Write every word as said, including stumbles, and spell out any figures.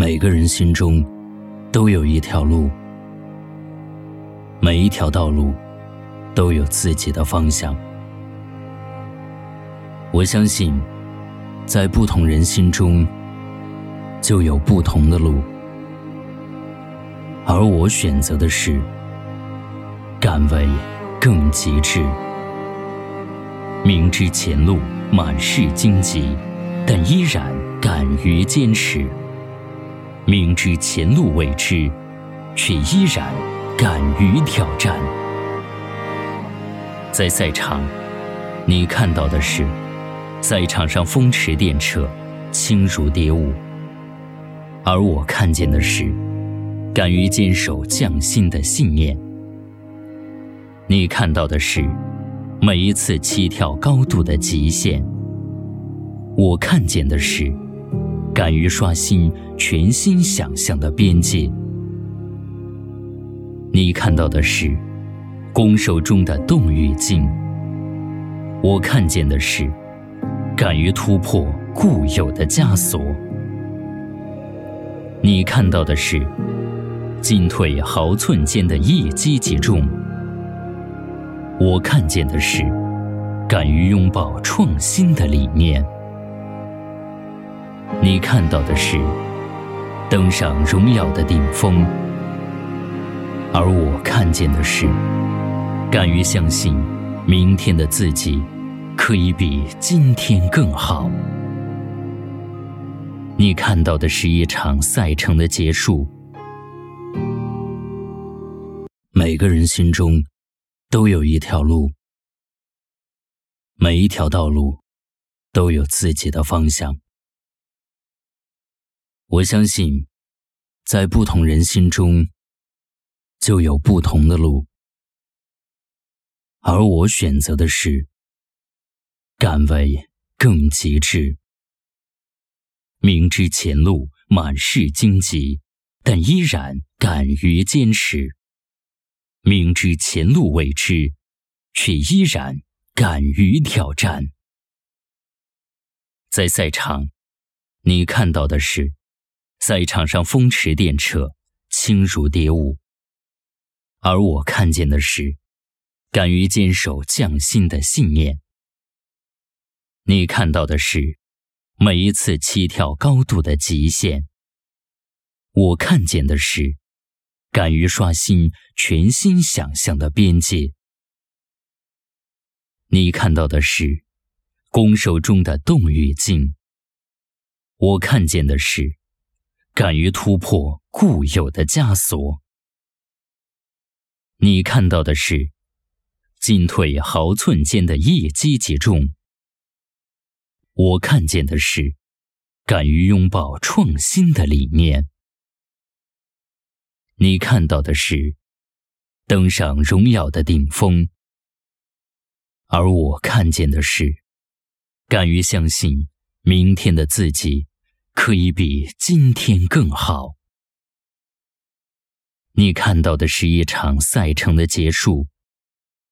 每个人心中都有一条路，每一条道路都有自己的方向。我相信，在不同人心中就有不同的路，而我选择的是敢为更极致。明知前路满是荆棘，但依然敢于坚持。明知前路未知，却依然敢于挑战。在赛场，你看到的是赛场上风驰电掣，轻如蝶舞；而我看见的是敢于坚守匠心的信念。你看到的是每一次起跳高度的极限，我看见的是敢于刷新全新想象的边界。你看到的是攻守中的动与静，我看见的是敢于突破固有的枷锁。你看到的是进退毫寸间的一击即中，我看见的是敢于拥抱创新的理念。你看到的是登上荣耀的顶峰，而我看见的是敢于相信明天的自己可以比今天更好。你看到的是一场赛程的结束。每个人心中都有一条路，每一条道路都有自己的方向。我相信，在不同人心中就有不同的路，而我选择的是敢为更极致。明知前路满是荆棘，但依然敢于坚持。明知前路未知，却依然敢于挑战。在赛场，你看到的是赛场上风驰电掣，轻如蝶舞；而我看见的是敢于坚守匠心的信念。你看到的是每一次起跳高度的极限，我看见的是敢于刷新全新想象的边界。你看到的是攻守中的动与静，我看见的是敢于突破固有的枷锁。你看到的是进退毫寸间的一击即中，我看见的是敢于拥抱创新的理念。你看到的是登上荣耀的顶峰，而我看见的是敢于相信明天的自己可以比今天更好。你看到的是一场赛程的结束。